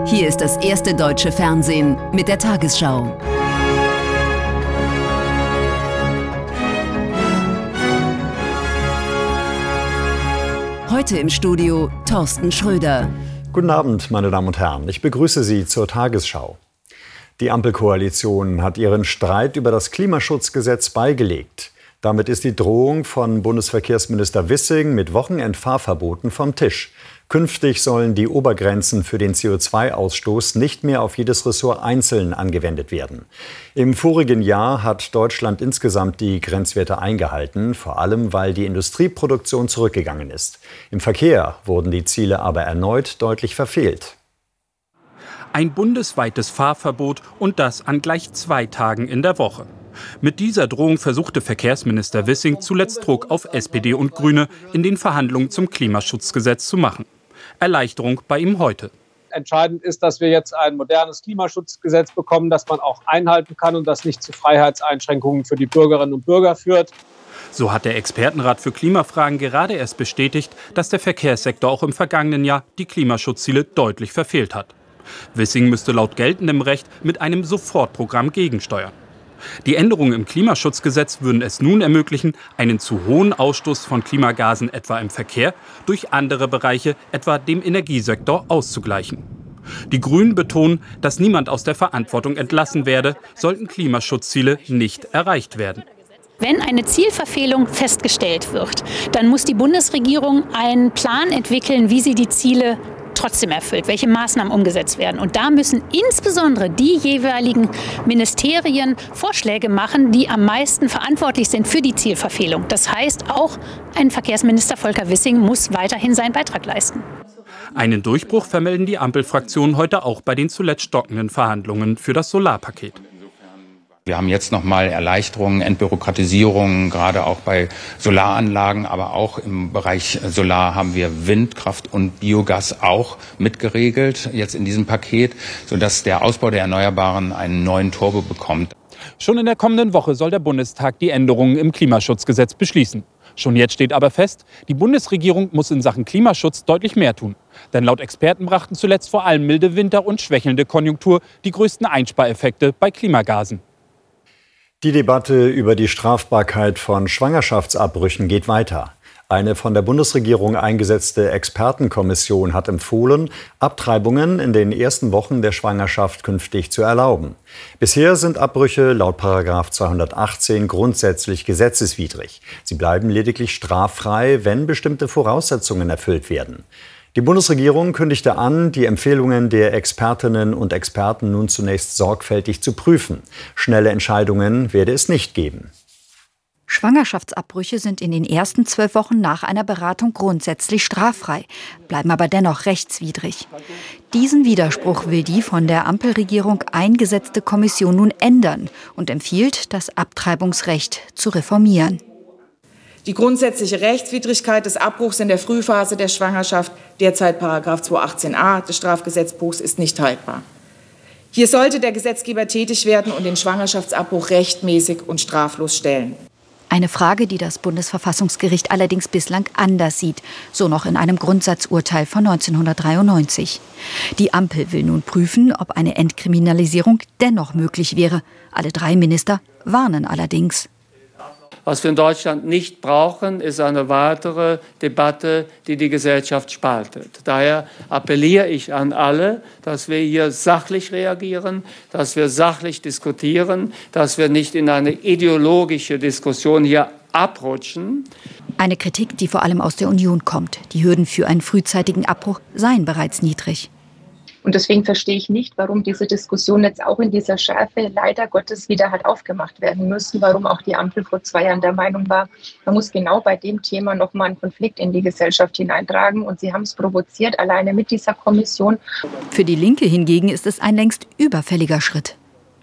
Hier ist das erste deutsche Fernsehen mit der Tagesschau. Heute im Studio Thorsten Schröder. Guten Abend, meine Damen und Herren. Ich begrüße Sie zur Tagesschau. Die Ampelkoalition hat ihren Streit über das Klimaschutzgesetz beigelegt. Damit ist die Drohung von Bundesverkehrsminister Wissing mit Wochenendfahrverboten vom Tisch. Künftig sollen die Obergrenzen für den CO2-Ausstoß nicht mehr auf jedes Ressort einzeln angewendet werden. Im vorigen Jahr hat Deutschland insgesamt die Grenzwerte eingehalten, vor allem weil die Industrieproduktion zurückgegangen ist. Im Verkehr wurden die Ziele aber erneut deutlich verfehlt. Ein bundesweites Fahrverbot und das an gleich 2 Tagen in der Woche. Mit dieser Drohung versuchte Verkehrsminister Wissing zuletzt Druck auf SPD und Grüne in den Verhandlungen zum Klimaschutzgesetz zu machen. Erleichterung bei ihm heute. Entscheidend ist, dass wir jetzt ein modernes Klimaschutzgesetz bekommen, das man auch einhalten kann und das nicht zu Freiheitseinschränkungen für die Bürgerinnen und Bürger führt. So hat der Expertenrat für Klimafragen gerade erst bestätigt, dass der Verkehrssektor auch im vergangenen Jahr die Klimaschutzziele deutlich verfehlt hat. Wissing müsste laut geltendem Recht mit einem Sofortprogramm gegensteuern. Die Änderungen im Klimaschutzgesetz würden es nun ermöglichen, einen zu hohen Ausstoß von Klimagasen etwa im Verkehr durch andere Bereiche, etwa dem Energiesektor, auszugleichen. Die Grünen betonen, dass niemand aus der Verantwortung entlassen werde, sollten Klimaschutzziele nicht erreicht werden. Wenn eine Zielverfehlung festgestellt wird, dann muss die Bundesregierung einen Plan entwickeln, wie sie die Ziele trotzdem erfüllt, welche Maßnahmen umgesetzt werden. Und da müssen insbesondere die jeweiligen Ministerien Vorschläge machen, die am meisten verantwortlich sind für die Zielverfehlung. Das heißt, auch ein Verkehrsminister Volker Wissing muss weiterhin seinen Beitrag leisten. Einen Durchbruch vermelden die Ampelfraktionen heute auch bei den zuletzt stockenden Verhandlungen für das Solarpaket. Wir haben jetzt nochmal Erleichterungen, Entbürokratisierungen, gerade auch bei Solaranlagen, aber auch im Bereich Solar haben wir Windkraft und Biogas auch mitgeregelt, jetzt in diesem Paket, sodass der Ausbau der Erneuerbaren einen neuen Turbo bekommt. Schon in der kommenden Woche soll der Bundestag die Änderungen im Klimaschutzgesetz beschließen. Schon jetzt steht aber fest, die Bundesregierung muss in Sachen Klimaschutz deutlich mehr tun. Denn laut Experten brachten zuletzt vor allem milde Winter und schwächelnde Konjunktur die größten Einspareffekte bei Klimagasen. Die Debatte über die Strafbarkeit von Schwangerschaftsabbrüchen geht weiter. Eine von der Bundesregierung eingesetzte Expertenkommission hat empfohlen, Abtreibungen in den ersten Wochen der Schwangerschaft künftig zu erlauben. Bisher sind Abbrüche laut § 218 grundsätzlich gesetzeswidrig. Sie bleiben lediglich straffrei, wenn bestimmte Voraussetzungen erfüllt werden. Die Bundesregierung kündigte an, die Empfehlungen der Expertinnen und Experten nun zunächst sorgfältig zu prüfen. Schnelle Entscheidungen werde es nicht geben. Schwangerschaftsabbrüche sind in den ersten 12 Wochen nach einer Beratung grundsätzlich straffrei, bleiben aber dennoch rechtswidrig. Diesen Widerspruch will die von der Ampelregierung eingesetzte Kommission nun ändern und empfiehlt, das Abtreibungsrecht zu reformieren. Die grundsätzliche Rechtswidrigkeit des Abbruchs in der Frühphase der Schwangerschaft, derzeit § 218a des Strafgesetzbuchs, ist nicht haltbar. Hier sollte der Gesetzgeber tätig werden und den Schwangerschaftsabbruch rechtmäßig und straflos stellen. Eine Frage, die das Bundesverfassungsgericht allerdings bislang anders sieht, so noch in einem Grundsatzurteil von 1993. Die Ampel will nun prüfen, ob eine Entkriminalisierung dennoch möglich wäre. Alle 3 Minister warnen allerdings. Was wir in Deutschland nicht brauchen, ist eine weitere Debatte, die die Gesellschaft spaltet. Daher appelliere ich an alle, dass wir hier sachlich reagieren, dass wir sachlich diskutieren, dass wir nicht in eine ideologische Diskussion hier abrutschen. Eine Kritik, die vor allem aus der Union kommt. Die Hürden für einen frühzeitigen Abbruch seien bereits niedrig. Und deswegen verstehe ich nicht, warum diese Diskussion jetzt auch in dieser Schärfe leider Gottes wieder hat aufgemacht werden müssen, warum auch die Ampel vor 2 Jahren der Meinung war, man muss genau bei dem Thema nochmal einen Konflikt in die Gesellschaft hineintragen. Und sie haben es provoziert, alleine mit dieser Kommission. Für die Linke hingegen ist es ein längst überfälliger Schritt.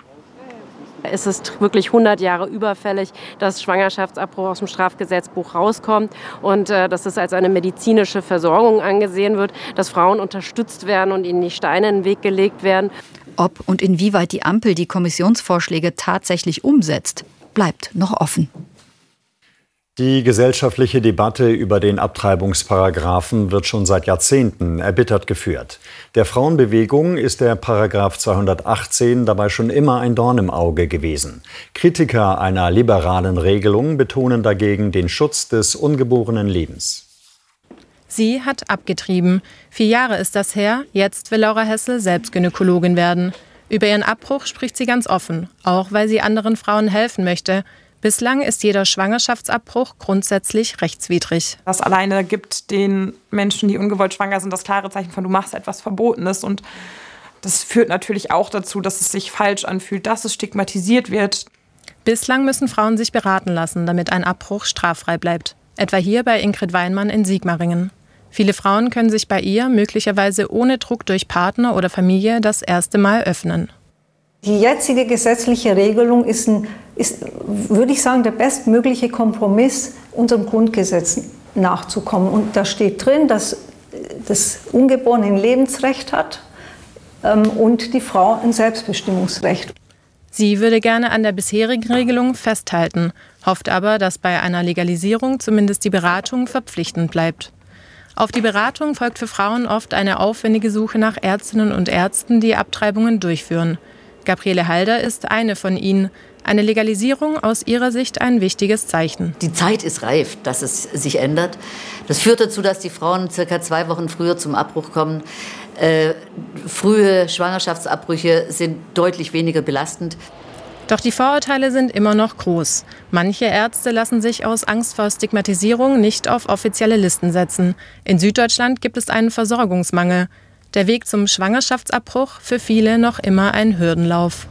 Es ist wirklich 100 Jahre überfällig, dass Schwangerschaftsabbruch aus dem Strafgesetzbuch rauskommt und dass es als eine medizinische Versorgung angesehen wird, dass Frauen unterstützt werden und ihnen nicht Steine in den Weg gelegt werden. Ob und inwieweit die Ampel die Kommissionsvorschläge tatsächlich umsetzt, bleibt noch offen. Die gesellschaftliche Debatte über den Abtreibungsparagraphen wird schon seit Jahrzehnten erbittert geführt. Der Frauenbewegung ist der Paragraph 218 dabei schon immer ein Dorn im Auge gewesen. Kritiker einer liberalen Regelung betonen dagegen den Schutz des ungeborenen Lebens. Sie hat abgetrieben. 4 Jahre ist das her. Jetzt will Laura Hessel selbst Gynäkologin werden. Über ihren Abbruch spricht sie ganz offen, auch weil sie anderen Frauen helfen möchte. Bislang ist jeder Schwangerschaftsabbruch grundsätzlich rechtswidrig. Das alleine gibt den Menschen, die ungewollt schwanger sind, das klare Zeichen von, du machst etwas Verbotenes. Und das führt natürlich auch dazu, dass es sich falsch anfühlt, dass es stigmatisiert wird. Bislang müssen Frauen sich beraten lassen, damit ein Abbruch straffrei bleibt. Etwa hier bei Ingrid Weinmann in Sigmaringen. Viele Frauen können sich bei ihr möglicherweise ohne Druck durch Partner oder Familie das erste Mal öffnen. Die jetzige gesetzliche Regelung ist, würde ich sagen, der bestmögliche Kompromiss, unserem Grundgesetz nachzukommen. Und da steht drin, dass das Ungeborene ein Lebensrecht hat und die Frau ein Selbstbestimmungsrecht. Sie würde gerne an der bisherigen Regelung festhalten, hofft aber, dass bei einer Legalisierung zumindest die Beratung verpflichtend bleibt. Auf die Beratung folgt für Frauen oft eine aufwendige Suche nach Ärztinnen und Ärzten, die Abtreibungen durchführen. Gabriele Halder ist eine von ihnen. Eine Legalisierung aus ihrer Sicht ein wichtiges Zeichen. Die Zeit ist reif, dass es sich ändert. Das führt dazu, dass die Frauen circa 2 Wochen früher zum Abbruch kommen. Frühe Schwangerschaftsabbrüche sind deutlich weniger belastend. Doch die Vorurteile sind immer noch groß. Manche Ärzte lassen sich aus Angst vor Stigmatisierung nicht auf offizielle Listen setzen. In Süddeutschland gibt es einen Versorgungsmangel. Der Weg zum Schwangerschaftsabbruch für viele noch immer ein Hürdenlauf.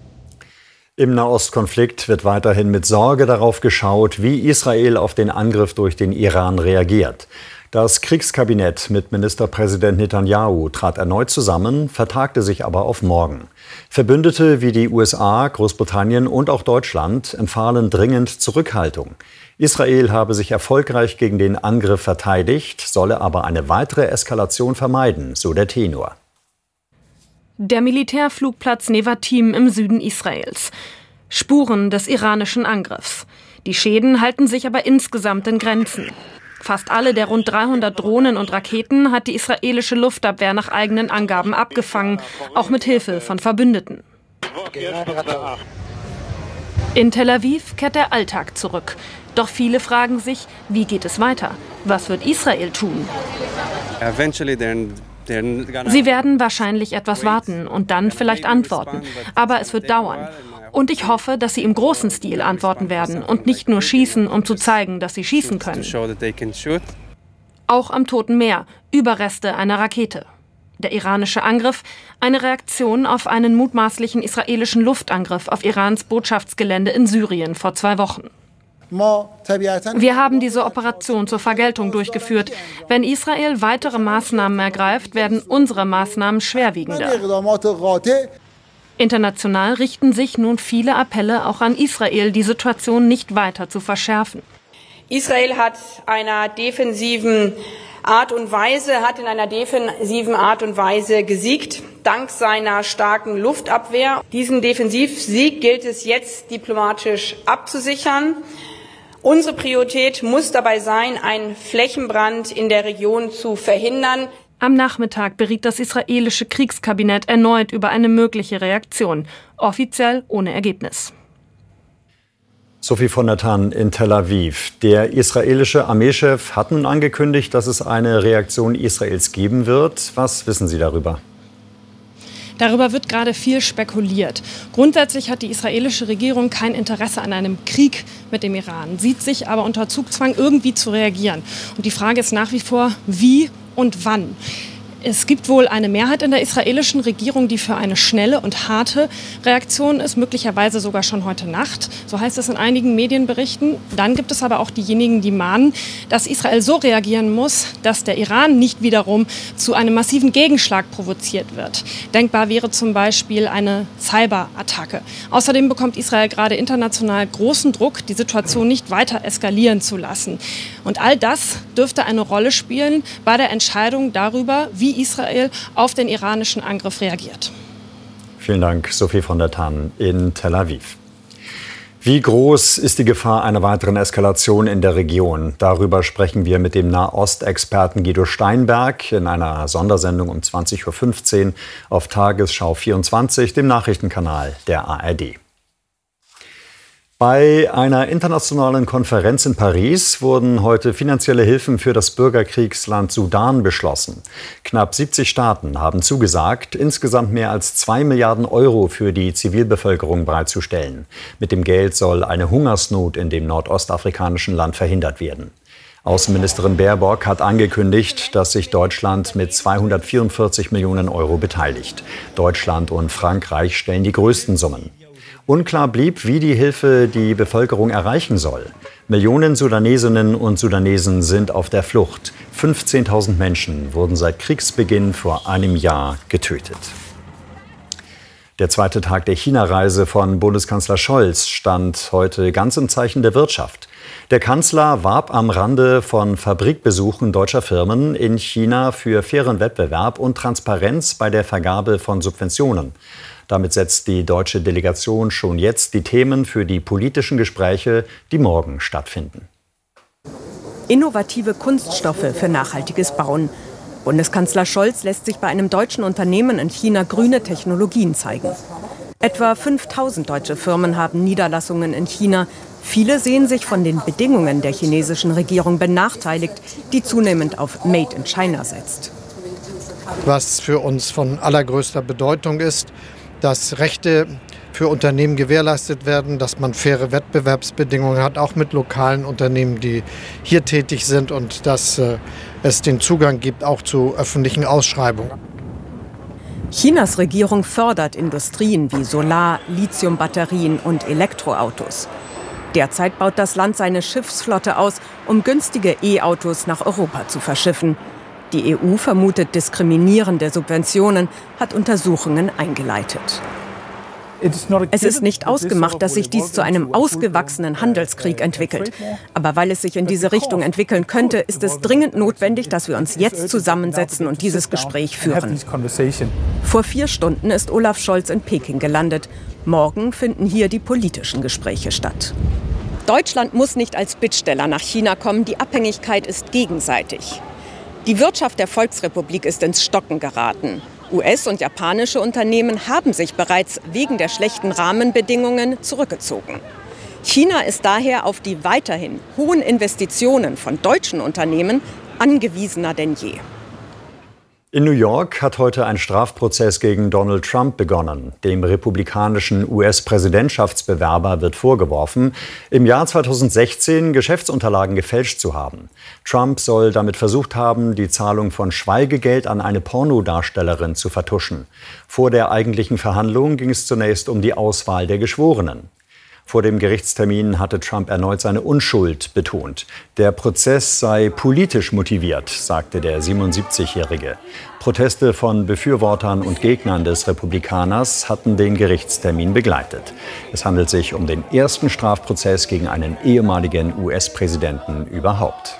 Im Nahostkonflikt wird weiterhin mit Sorge darauf geschaut, wie Israel auf den Angriff durch den Iran reagiert. Das Kriegskabinett mit Ministerpräsident Netanyahu trat erneut zusammen, vertagte sich aber auf morgen. Verbündete wie die USA, Großbritannien und auch Deutschland empfahlen dringend Zurückhaltung. Israel habe sich erfolgreich gegen den Angriff verteidigt, solle aber eine weitere Eskalation vermeiden, so der Tenor. Der Militärflugplatz Nevatim im Süden Israels. Spuren des iranischen Angriffs. Die Schäden halten sich aber insgesamt in Grenzen. Fast alle der rund 300 Drohnen und Raketen hat die israelische Luftabwehr nach eigenen Angaben abgefangen, auch mit Hilfe von Verbündeten. In Tel Aviv kehrt der Alltag zurück. Doch viele fragen sich, wie geht es weiter? Was wird Israel tun? Sie werden wahrscheinlich etwas warten und dann vielleicht antworten. Aber es wird dauern. Und ich hoffe, dass sie im großen Stil antworten werden und nicht nur schießen, um zu zeigen, dass sie schießen können. Auch am Toten Meer, Überreste einer Rakete. Der iranische Angriff, eine Reaktion auf einen mutmaßlichen israelischen Luftangriff auf Irans Botschaftsgelände in Syrien vor 2 Wochen. Wir haben diese Operation zur Vergeltung durchgeführt. Wenn Israel weitere Maßnahmen ergreift, werden unsere Maßnahmen schwerwiegender. International richten sich nun viele Appelle auch an Israel, die Situation nicht weiter zu verschärfen. Israel hat in einer defensiven Art und Weise gesiegt, dank seiner starken Luftabwehr. Diesen Defensivsieg gilt es jetzt diplomatisch abzusichern. Unsere Priorität muss dabei sein, einen Flächenbrand in der Region zu verhindern. Am Nachmittag beriet das israelische Kriegskabinett erneut über eine mögliche Reaktion, offiziell ohne Ergebnis. Sophie von der Tann in Tel Aviv. Der israelische Armeechef hat nun angekündigt, dass es eine Reaktion Israels geben wird. Was wissen Sie darüber? Darüber wird gerade viel spekuliert. Grundsätzlich hat die israelische Regierung kein Interesse an einem Krieg mit dem Iran, sieht sich aber unter Zugzwang, irgendwie zu reagieren. Und die Frage ist nach wie vor, wie und wann. Es gibt wohl eine Mehrheit in der israelischen Regierung, die für eine schnelle und harte Reaktion ist, möglicherweise sogar schon heute Nacht. So heißt es in einigen Medienberichten. Dann gibt es aber auch diejenigen, die mahnen, dass Israel so reagieren muss, dass der Iran nicht wiederum zu einem massiven Gegenschlag provoziert wird. Denkbar wäre zum Beispiel eine Cyberattacke. Außerdem bekommt Israel gerade international großen Druck, die Situation nicht weiter eskalieren zu lassen. Und all das dürfte eine Rolle spielen bei der Entscheidung darüber, wie Israel auf den iranischen Angriff reagiert. Vielen Dank, Sophie von der Tann in Tel Aviv. Wie groß ist die Gefahr einer weiteren Eskalation in der Region? Darüber sprechen wir mit dem Nahostexperten Guido Steinberg in einer Sondersendung um 20.15 Uhr auf Tagesschau 24, dem Nachrichtenkanal der ARD. Bei einer internationalen Konferenz in Paris wurden heute finanzielle Hilfen für das Bürgerkriegsland Sudan beschlossen. Knapp 70 Staaten haben zugesagt, insgesamt mehr als 2 Milliarden Euro für die Zivilbevölkerung bereitzustellen. Mit dem Geld soll eine Hungersnot in dem nordostafrikanischen Land verhindert werden. Außenministerin Baerbock hat angekündigt, dass sich Deutschland mit 244 Millionen Euro beteiligt. Deutschland und Frankreich stellen die größten Summen. Unklar blieb, wie die Hilfe die Bevölkerung erreichen soll. Millionen Sudanesinnen und Sudanesen sind auf der Flucht. 15.000 Menschen wurden seit Kriegsbeginn vor einem Jahr getötet. Der zweite Tag der China-Reise von Bundeskanzler Scholz stand heute ganz im Zeichen der Wirtschaft. Der Kanzler warb am Rande von Fabrikbesuchen deutscher Firmen in China für fairen Wettbewerb und Transparenz bei der Vergabe von Subventionen. Damit setzt die deutsche Delegation schon jetzt die Themen für die politischen Gespräche, die morgen stattfinden. Innovative Kunststoffe für nachhaltiges Bauen. Bundeskanzler Scholz lässt sich bei einem deutschen Unternehmen in China grüne Technologien zeigen. Etwa 5000 deutsche Firmen haben Niederlassungen in China. Viele sehen sich von den Bedingungen der chinesischen Regierung benachteiligt, die zunehmend auf Made in China setzt. Was für uns von allergrößter Bedeutung ist, dass Rechte für Unternehmen gewährleistet werden, dass man faire Wettbewerbsbedingungen hat, auch mit lokalen Unternehmen, die hier tätig sind, und dass es den Zugang gibt, auch zu öffentlichen Ausschreibungen. Chinas Regierung fördert Industrien wie Solar-, Lithiumbatterien und Elektroautos. Derzeit baut das Land seine Schiffsflotte aus, um günstige E-Autos nach Europa zu verschiffen. Die EU vermutet diskriminierende Subventionen, hat Untersuchungen eingeleitet. Es ist nicht ausgemacht, dass sich dies zu einem ausgewachsenen Handelskrieg entwickelt. Aber weil es sich in diese Richtung entwickeln könnte, ist es dringend notwendig, dass wir uns jetzt zusammensetzen und dieses Gespräch führen. Vor 4 Stunden ist Olaf Scholz in Peking gelandet. Morgen finden hier die politischen Gespräche statt. Deutschland muss nicht als Bittsteller nach China kommen. Die Abhängigkeit ist gegenseitig. Die Wirtschaft der Volksrepublik ist ins Stocken geraten. US- und japanische Unternehmen haben sich bereits wegen der schlechten Rahmenbedingungen zurückgezogen. China ist daher auf die weiterhin hohen Investitionen von deutschen Unternehmen angewiesener denn je. In New York hat heute ein Strafprozess gegen Donald Trump begonnen. Dem republikanischen US-Präsidentschaftsbewerber wird vorgeworfen, im Jahr 2016 Geschäftsunterlagen gefälscht zu haben. Trump soll damit versucht haben, die Zahlung von Schweigegeld an eine Pornodarstellerin zu vertuschen. Vor der eigentlichen Verhandlung ging es zunächst um die Auswahl der Geschworenen. Vor dem Gerichtstermin hatte Trump erneut seine Unschuld betont. Der Prozess sei politisch motiviert, sagte der 77-Jährige. Proteste von Befürwortern und Gegnern des Republikaners hatten den Gerichtstermin begleitet. Es handelt sich um den ersten Strafprozess gegen einen ehemaligen US-Präsidenten überhaupt.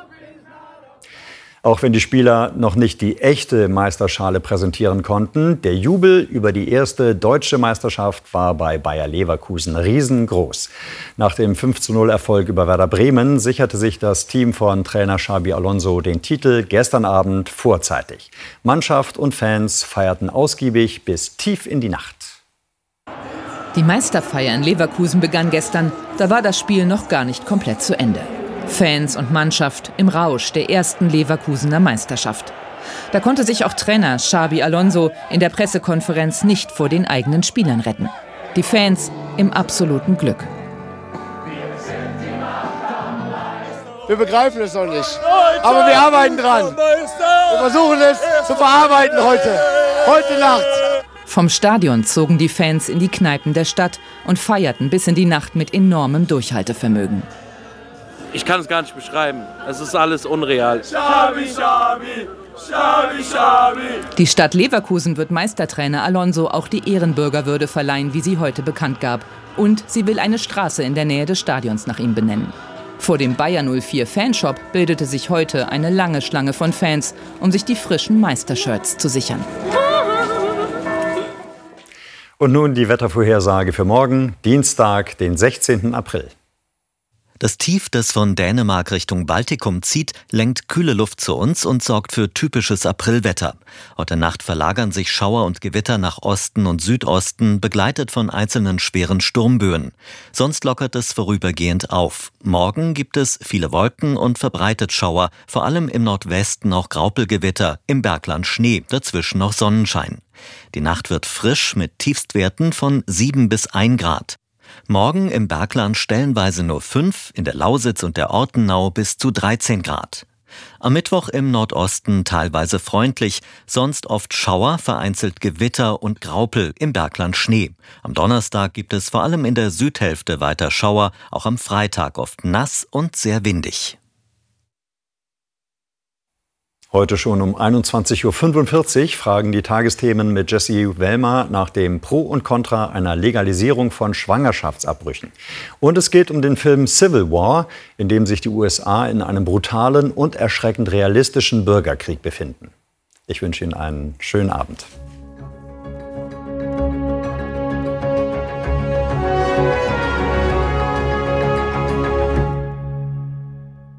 Auch wenn die Spieler noch nicht die echte Meisterschale präsentieren konnten, der Jubel über die erste deutsche Meisterschaft war bei Bayer Leverkusen riesengroß. Nach dem 5:0-Erfolg über Werder Bremen sicherte sich das Team von Trainer Xabi Alonso den Titel gestern Abend vorzeitig. Mannschaft und Fans feierten ausgiebig bis tief in die Nacht. Die Meisterfeier in Leverkusen begann gestern, da war das Spiel noch gar nicht komplett zu Ende. Fans und Mannschaft im Rausch der ersten Leverkusener Meisterschaft. Da konnte sich auch Trainer Xabi Alonso in der Pressekonferenz nicht vor den eigenen Spielern retten. Die Fans im absoluten Glück. Wir begreifen es noch nicht, aber wir arbeiten dran. Wir versuchen es zu verarbeiten heute Nacht. Vom Stadion zogen die Fans in die Kneipen der Stadt und feierten bis in die Nacht mit enormem Durchhaltevermögen. Ich kann es gar nicht beschreiben. Es ist alles unreal. Xabi, Xabi, Xabi, Xabi. Die Stadt Leverkusen wird Meistertrainer Alonso auch die Ehrenbürgerwürde verleihen, wie sie heute bekannt gab. Und sie will eine Straße in der Nähe des Stadions nach ihm benennen. Vor dem Bayer 04 Fanshop bildete sich heute eine lange Schlange von Fans, um sich die frischen Meistershirts zu sichern. Und nun die Wettervorhersage für morgen, Dienstag, den 16. April. Das Tief, das von Dänemark Richtung Baltikum zieht, lenkt kühle Luft zu uns und sorgt für typisches Aprilwetter. Heute Nacht verlagern sich Schauer und Gewitter nach Osten und Südosten, begleitet von einzelnen schweren Sturmböen. Sonst lockert es vorübergehend auf. Morgen gibt es viele Wolken und verbreitet Schauer, vor allem im Nordwesten auch Graupelgewitter, im Bergland Schnee, dazwischen noch Sonnenschein. Die Nacht wird frisch mit Tiefstwerten von 7 bis 1 Grad. Morgen im Bergland stellenweise nur 5, in der Lausitz und der Ortenau bis zu 13 Grad. Am Mittwoch im Nordosten teilweise freundlich, sonst oft Schauer, vereinzelt Gewitter und Graupel, im Bergland Schnee. Am Donnerstag gibt es vor allem in der Südhälfte weiter Schauer, auch am Freitag oft nass und sehr windig. Heute schon um 21.45 Uhr fragen die Tagesthemen mit Jesse Wellmer nach dem Pro und Contra einer Legalisierung von Schwangerschaftsabbrüchen. Und es geht um den Film Civil War, in dem sich die USA in einem brutalen und erschreckend realistischen Bürgerkrieg befinden. Ich wünsche Ihnen einen schönen Abend.